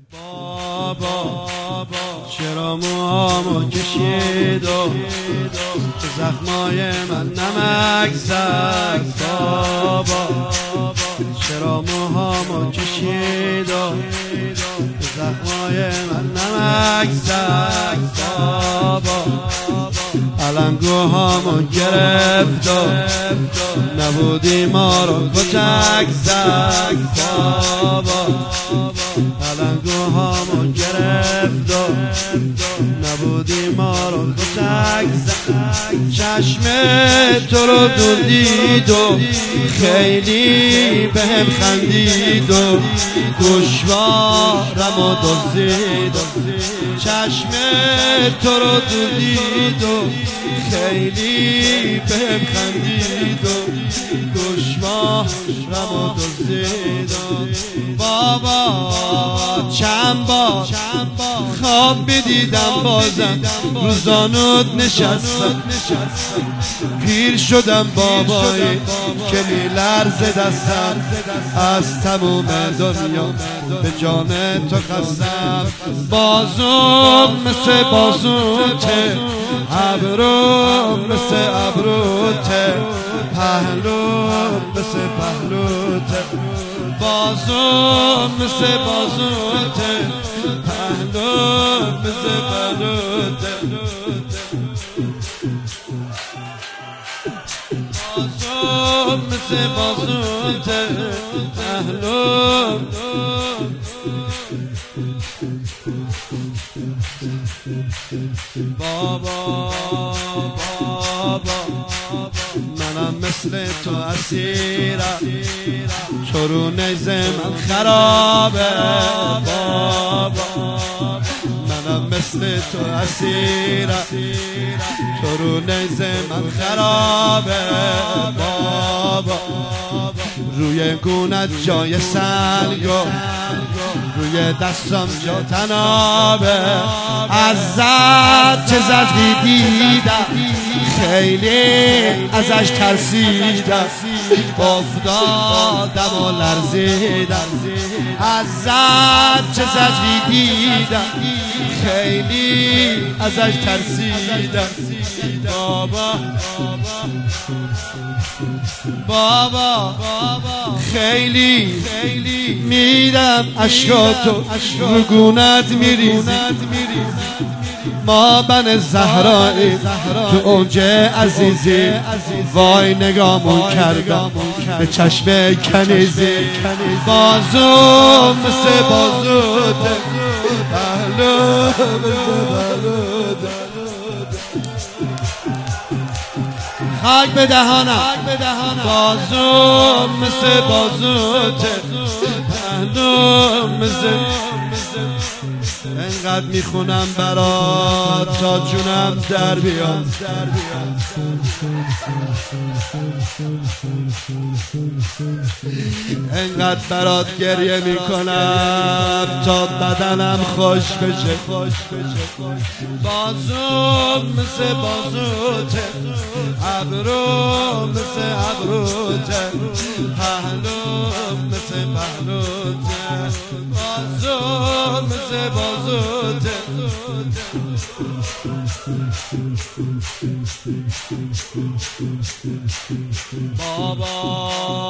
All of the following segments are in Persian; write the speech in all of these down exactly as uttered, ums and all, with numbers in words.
بابا چرا موهامو کشید و به زخمای من نمک زد؟ بابا چرا موهامو کشید و به زخمای من نمک زد؟ بابا علنگوهامو گرفت و نبودی ما رو کتک زد. بابا علنگوهامو گرفت و نبودی ما رو کتک زد. چشم تو رو دید و خیلی بهم خندید و گوشوارم و دزدید. چشم تو رو دید و خیلی بهم خندید و گوشوارم و دزدید. بابا چند بار خواب بدیدم بازم روزانوت نشستم، پیر شدم بابایی که میلرز دستم، از تموم دنیا به جان تو خستم. بازوم مثل بازوته، ابروم مثل ابروته، پهلوم مثل پهلوته. بازوم مثل بازوته، پهلوم مثل پهلوته. بازوم مثل بازوته، پهلوم. بابا بابا منم مثل تو اسیرم، تو رو نیز من خرابه. بابا منم مثل تو اسیرم، تو رو نیز من خرابه. بابا روی گونت جای سنگ و روی دستم جا تنابه. ازت چه زخمی دیدم، خیلی ازش ترسیدم، افتادم و لرزیدم. ازت چه زخمی دیدم، خیلی ازش ترسیدم. بابا بابا خیلی میدم اشکاتو رو گونت میریزی. ما بن زهرایی تو اوج عزیزی، وای نگامون کردم به چشم کنیزی. بازو مثل بازوته، پهلو مثل پهلوته. خاک به دهانم، بازو مثل بازوته، پهلو مثل. انقدر میخونم برات تا جونم در بیاد، انقدر برات گریه میکنم تا بدنم خوش بشه. بازو مثل بازوته، ابرو مثل ابروته، پهلو مثل پهلوته. بازو مثل بازوته. بابا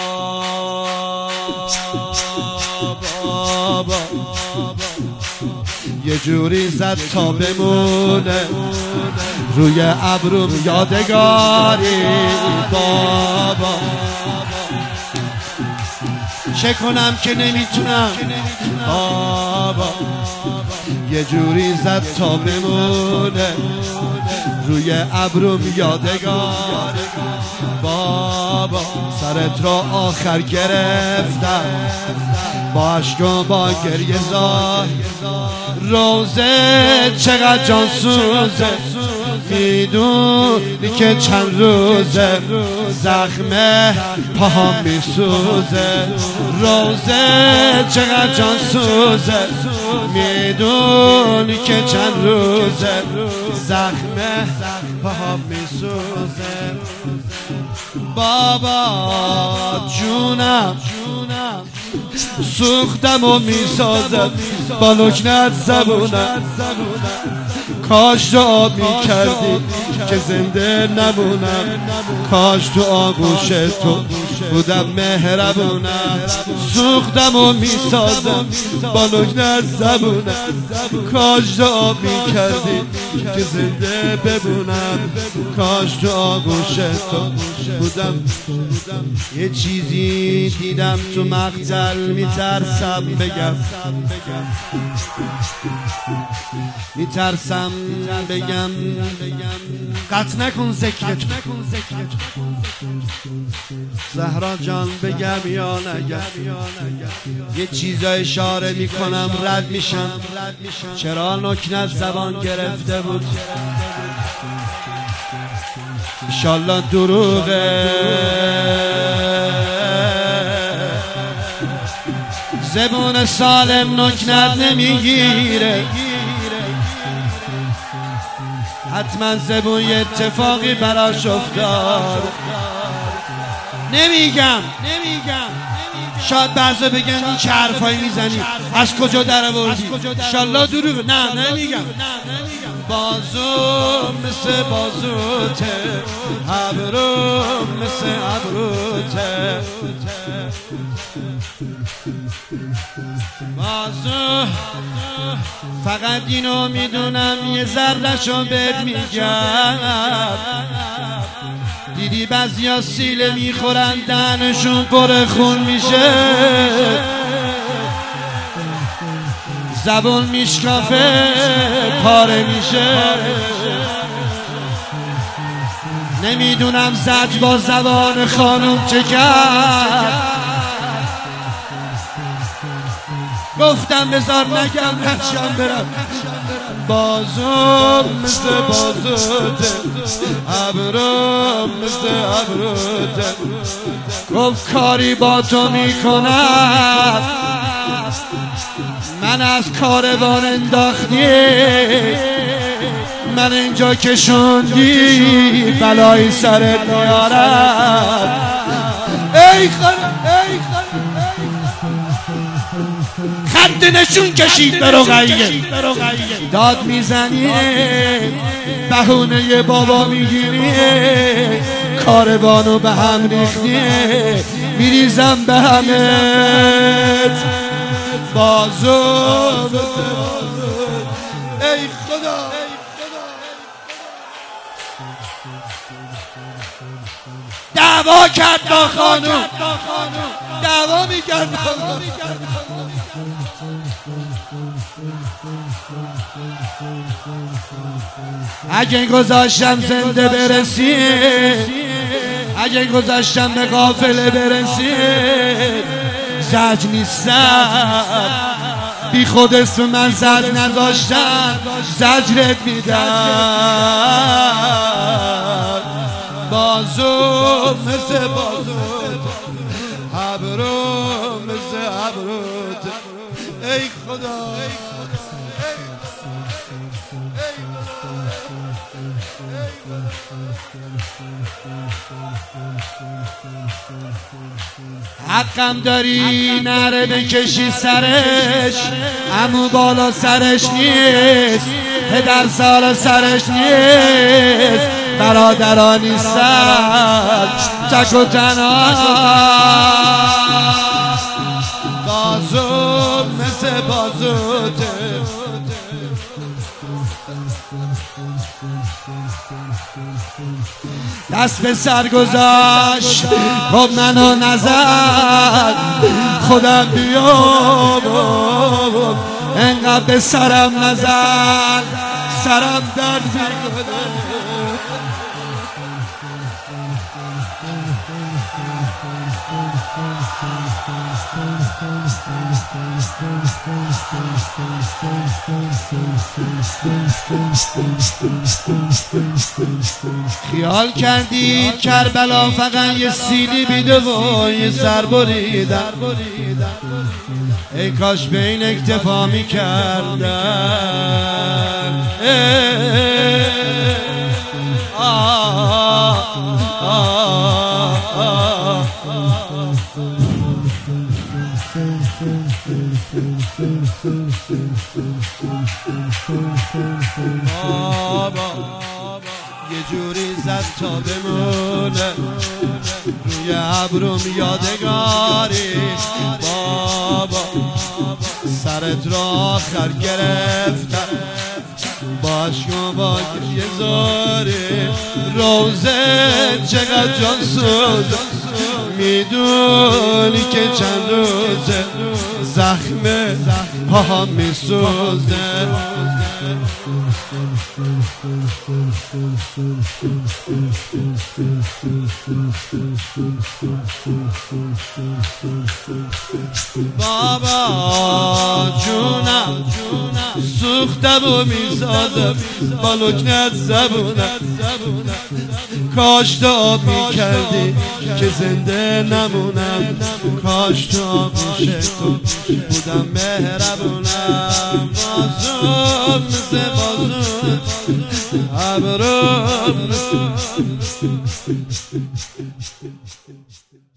بابا یه جوری زد تا بمونه روی ابروم یادگاری. بابا چه کنم که نمیتونم. بابا یه جوری زد تا بمونه روی ابروم یادگار. بابا سرت را آخر گرفتم با عشق و با گریه زار. روزه چقدر جان سوزه، میدونی که چند روزه زخم پاهم میسوزه. روزه چقدر جان سوزه، میدونی که چند روزه زخم پاهم میسوزه. بابا جونم سوختم و میسازم با لکنت زبونم. کاش دعا میکردی که زنده نمونم، کاش تو آغوش تو بودم مهربونم. سوختم و میسازم با لکنت زبونم. کاش دعا میکردی که زنده ببونم، کاش تو آغوش تو بودم. یه چیزی دیدم تو مقتل میترسم بگم، میترسم بگم قطع نکن ذکرت زهرا جان، بگم یا نگم. یه چیزا اشاره میکنم رد میشم، چرا لکنت زبان گرفته بود. انشالله دروغه زبون سالم لکنت نمیگیره، حتما زبون یه اتفاقی براش افتاد. نمیگم شاید بعضا بگن این چه حرفایی میزنی، از کجا در آوردی، انشالله دروغ. نه نمیگم. بازو مثل بازوته، ابرو مثل ابروته. بازو فقط اینو میدونم یه ذره‌شو بهت میگم. دیدی بعضیا سیله میخورن دهنشون پر خون میشه، زبون میشکافه پاره میشه. نمیدونم زج با زبان خانم چه کرد، گفتم بذار نگم نشم برم. بازم مثل بازوته، ابرم مثل ابروته. گفت کاری با تو میکنم، من از کاروان انداختی، من اینجا کشوندی، بلای سرت میارم. ای خانم ای خانم خط نشون کشید به رقیه، داد میزنی بهونه بابا میگیری، کاروانو به هم ریختی، میریزم به همت. بازو ای خدا دعوا کرد با خانوم، دعوا میکرد. اگه گذاشتم زنده برسی، اگه گذاشتم به قافله برسی، زج نیستم، بی خود اسم من زج نذاشتم، زجرت میدم. بازو مثل بازو، ابرو مثل ابروت. ای خدا حقم داری نره بکشی سرش، امو بالا سرش نیست، پدر سال سرش نیست، برادران نیستن، تک و تنها. بازو مثل بازوته، دست به سر گذاشت خب منو نزد، خودم بیام انقدر به سرم نزد، سرم درد میکنه. خیال کردی کربلا فقط یه سیلی بیده و یه سر بریدن، ای کاش به این اکتفا میکردن. بابا یه جوری زد تا بمونه روی ابروم یادگاری بابا سرت را آخر گرفتم باش و با یه زاری روزه چقدر جان سوز میدونی که چند روزه زخم پاها میسوزه بابا جونم سوخته و میزادم با لکنت زبونم کاش تو آب میکردی که زنده نمونم کاش تو آب میشه تو بودم مهربونم بازون مثل بازون ابرون